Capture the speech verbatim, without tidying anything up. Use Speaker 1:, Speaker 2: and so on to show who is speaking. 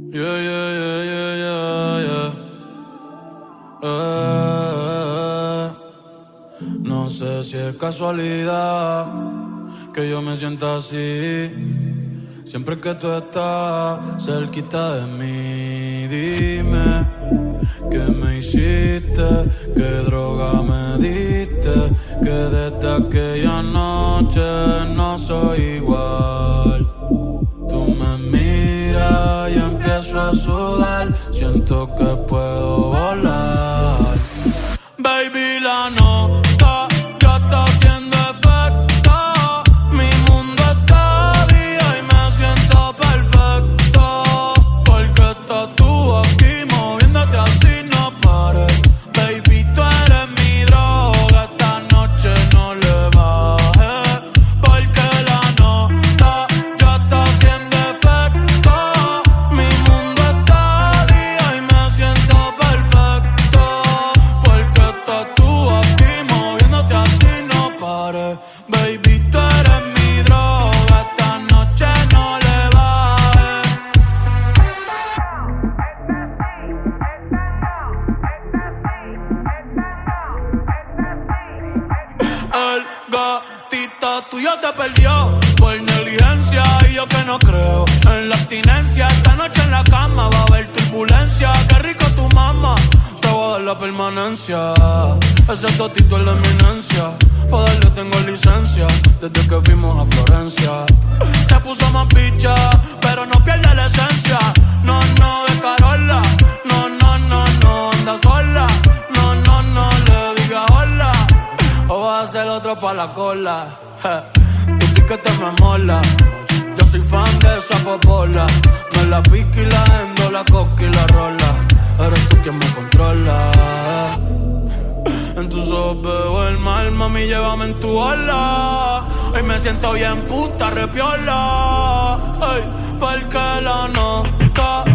Speaker 1: Yeah, yeah, yeah, yeah, yeah, yeah. Eh, no sé si es casualidad que yo me sienta así. Siempre que tú estás cerquita de mí, dime qué me hiciste, qué droga me diste, que desde aquella noche no soy igual. Tú me miras y empiezo a sudar, siento que puedo volar. Baby, la nota ya está haciendo efecto. Mi mundo está día y me siento perfecto. Porque estás tú aquí moviéndote así, no pares. Baby, tú eres mi droga, esta noche no le bajes. Porque la nota ya está haciendo efecto. Mi mundo está día y me siento perfecto. Porque estás tú aquí moviéndote así, no pares. Baby, tú eres mi droga, esta noche no le bajes. El gatito tuyo te perdió por negligencia y yo que no creo en la abstinencia. Esta noche en la cama va a haber turbulencia. Qué rico tu mamá, te voy a dar la permanencia. Ese totito es la eminencia, pa' darle tengo licencia desde que fuimos a Florencia. Se puso más picha, pero no pierde la esencia. No, no, de Carola. No, no, no, no, anda sola. No, no, no, le diga hola. O vas a ser otro pa' la cola. Je, tu piquete me mola. Yo soy fan de esa popola. Me la pique y la endo, la coca y la rola. Eres tú quien me controla. En tus ojos veo el mal, mami, llévame en tu ola. Hoy me siento bien puta, repiola. Ay, porque la nota